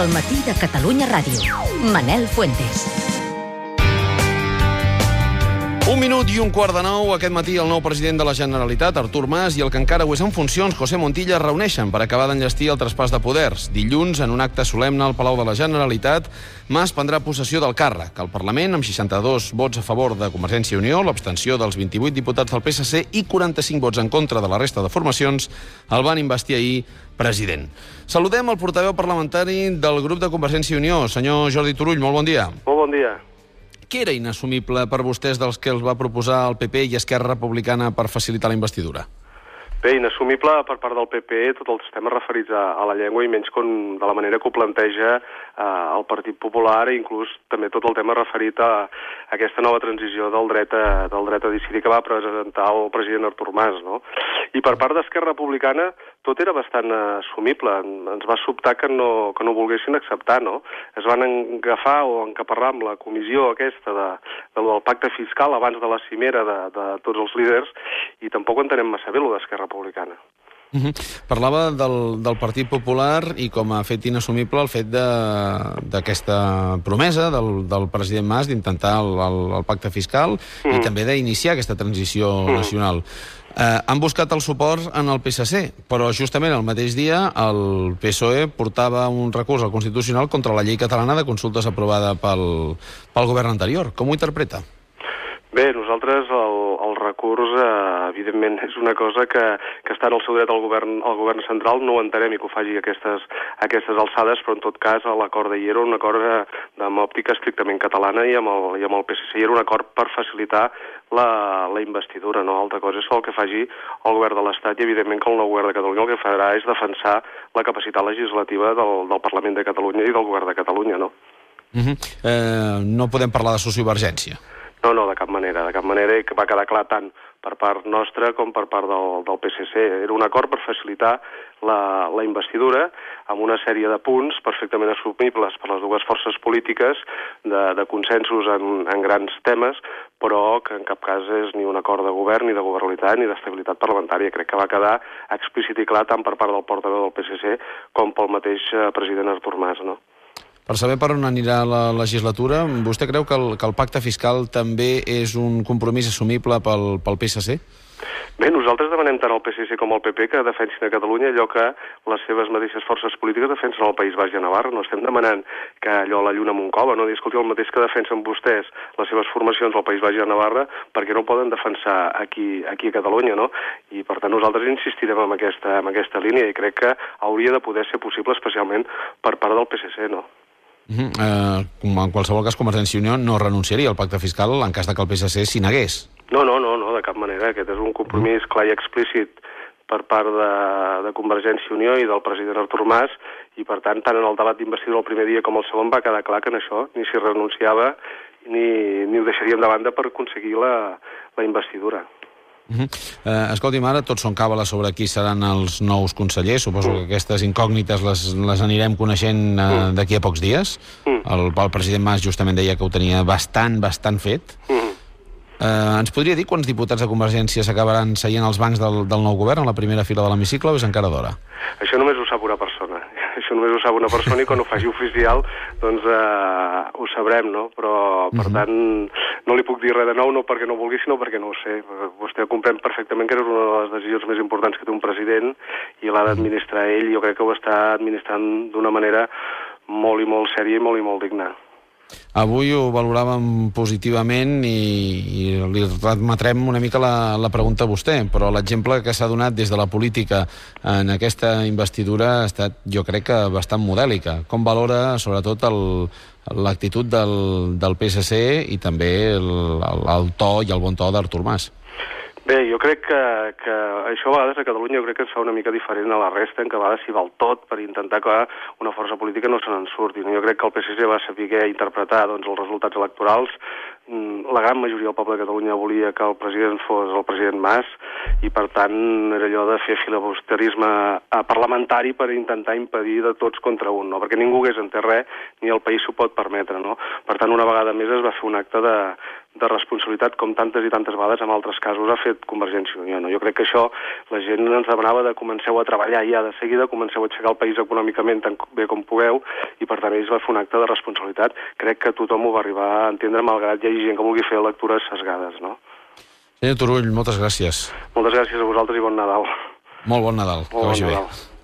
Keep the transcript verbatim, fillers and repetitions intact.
Al matí de Catalunya Ràdio. Manel Fuentes. Un minut i un quart de nou. Aquest matí el nou president de la Generalitat, Artur Mas, i el que encara ho és en funcions, José Montilla, es reuneixen per acabar d'enllestir el traspàs de poders. Dilluns, en un acte solemne al Palau de la Generalitat, Mas prendrà possessió del càrrec. El Parlament, amb seixanta-dos vots a favor de Convergència i Unió, l'abstenció dels vint-i-vuit diputats del P S C i quaranta-cinc vots en contra de la resta de formacions, el van investir ahir president. Saludem el portaveu parlamentari del grup de Convergència i Unió, senyor Jordi Turull. Molt bon dia. Molt bon dia. Què era inassumible per vostès dels que els va proposar el P P i Esquerra Republicana per facilitar la investidura? Bé, inassumible per part del P P tots els temes referits a, a la llengua i menys com de la manera que ho planteja eh, el Partit Popular i inclús també tot el tema referit a, a aquesta nova transició del dret a, del dret a decidir que va presentar el president Artur Mas, no? I per part d'Esquerra Republicana tot era bastant assumible. Ens va sobtar que no, que no volguessin acceptar, no? Es van agafar o encaparrar amb la comissió aquesta de, de, del pacte fiscal abans de la cimera de, de tots els líders i tampoc entenem massa bé lo d'Esquerra Republicana. Uh-huh. Parlava del, del Partit Popular i com a fet inassumible el fet d'aquesta promesa del, del president Mas d'intentar el, el, el pacte fiscal uh-huh. i també d'iniciar aquesta transició uh-huh. nacional. Eh, han buscat el suport en el P S C, però justament el mateix dia el P S O E portava un recurs al Constitucional contra la llei catalana de consultes aprovada pel, pel govern anterior. Com ho interpreta? Bé, nosaltres el, el recurs, eh, evidentment, és una cosa que, que està en el seu dret al govern, al govern central, no ho entenem i que ho faci a aquestes, a aquestes alçades, però en tot cas l'acord d'ahir era un acord eh, amb òptica estrictament catalana i amb, el, i amb el P S C, i era un acord per facilitar la, la investidura, no? Altra cosa és el que faci el govern de l'Estat i evidentment que el nou govern de Catalunya el que farà és defensar la capacitat legislativa del, del Parlament de Catalunya i del govern de Catalunya, no? Uh-huh. eh, no podem parlar de sociovergència. No, no, de cap manera, de cap manera, i que va quedar clar tant per part nostra com per part del, del P S C. Era un acord per facilitar la, la investidura amb una sèrie de punts perfectament assumibles per les dues forces polítiques de, de consensos en, en grans temes, però que en cap cas és ni un acord de govern, ni de governabilitat, ni d'estabilitat parlamentària. Crec que va quedar explícit i clar tant per part del portaveu del P S C com pel mateix president Artur Mas, no? Per saber per on anirà la legislatura, vostè creu que el, que el pacte fiscal també és un compromís assumible pel, pel P S C? Bé, nosaltres demanem tant al P S C com al P P que defensin a Catalunya allò que les seves mateixes forces polítiques defensen al País Baix i a Navarra. No estem demanant que allò la lluna Montcova, no? Dir, escolti, el mateix que defensen vostès les seves formacions al País Baix i a Navarra, perquè no poden defensar aquí, aquí a Catalunya, no? I per tant nosaltres insistirem en aquesta, en aquesta línia i crec que hauria de poder ser possible especialment per part del P S C, no? Uh-huh. eh, en qualsevol cas, Convergència i Unió no renunciaria al pacte fiscal en cas de que el P S C s'hi negués. No, no, no, no, de cap manera. Aquest és un compromís clar i explícit per part de, de Convergència i Unió i del president Artur Mas, i per tant, tant en el debat d'investidura el primer dia com el segon va quedar clar que en això ni s'hi renunciava ni, ni ho deixaríem de banda per aconseguir la, la investidura. Uh-huh. eh, escolti'm, ara tots són càbales sobre qui seran els nous consellers. Suposo uh. que aquestes incògnites les, les anirem coneixent eh, uh. d'aquí a pocs dies. Uh. El, el president Mas justament deia que ho tenia bastant, bastant fet. Uh. Eh, ens podria dir quants diputats de Convergència s'acabaran seient als bancs del, del nou govern, a la primera fila de l'hemicicle, o és encara d'hora? Això només ho sap una persona. Això només ho sap una persona i quan ho faci oficial doncs eh, ho sabrem, no? Però, per uh-huh. tant, no li puc dir res de nou, no perquè no vulgui, sinó perquè no ho sé. Vostè comprèn perfectament que és una de les decisions més importants que té un president i l'ha d'administrar ell. Jo crec que ho està administrant d'una manera molt i molt sèria i molt i molt digna. Avui ho valoràvem positivament i, i li remetrem una mica la, la pregunta a vostè, però l'exemple que s'ha donat des de la política en aquesta investidura ha estat, jo crec que bastant modèlica. Com valora, sobretot, l'actitud del, del P S C i també el, el, el to i el bon to d'Artur Mas? Bé, jo crec que, que això a vegades a Catalunya jo crec que es fa una mica diferent a la resta, en què a vegades s'hi val tot per intentar que una força política no se n'en surti. Jo crec que el P S C va saber interpretar doncs, els resultats electorals. La gran majoria del poble de Catalunya volia que el president fos el president Mas i per tant era allò de fer filibusterisme parlamentari per intentar impedir de tots contra un, no? Perquè ningú hagués entès res ni el país s'ho pot permetre, no? Per tant, una vegada més es va fer un acte de, de responsabilitat, com tantes i tantes vegades en altres casos ha fet Convergència i Unió. No? Jo crec que això la gent ens demanava de comenceu a treballar ja de seguida, comenceu a aixecar el país econòmicament tan bé com pugueu, i per tant ells va fer un acte de responsabilitat. Crec que tothom ho va arribar a entendre, malgrat hi hagi gent que vulgui fer lectures sesgades. No? Senyor Turull, moltes gràcies. Moltes gràcies a vosaltres i bon Nadal. Molt bon Nadal. Molt bon Nadal. Bé.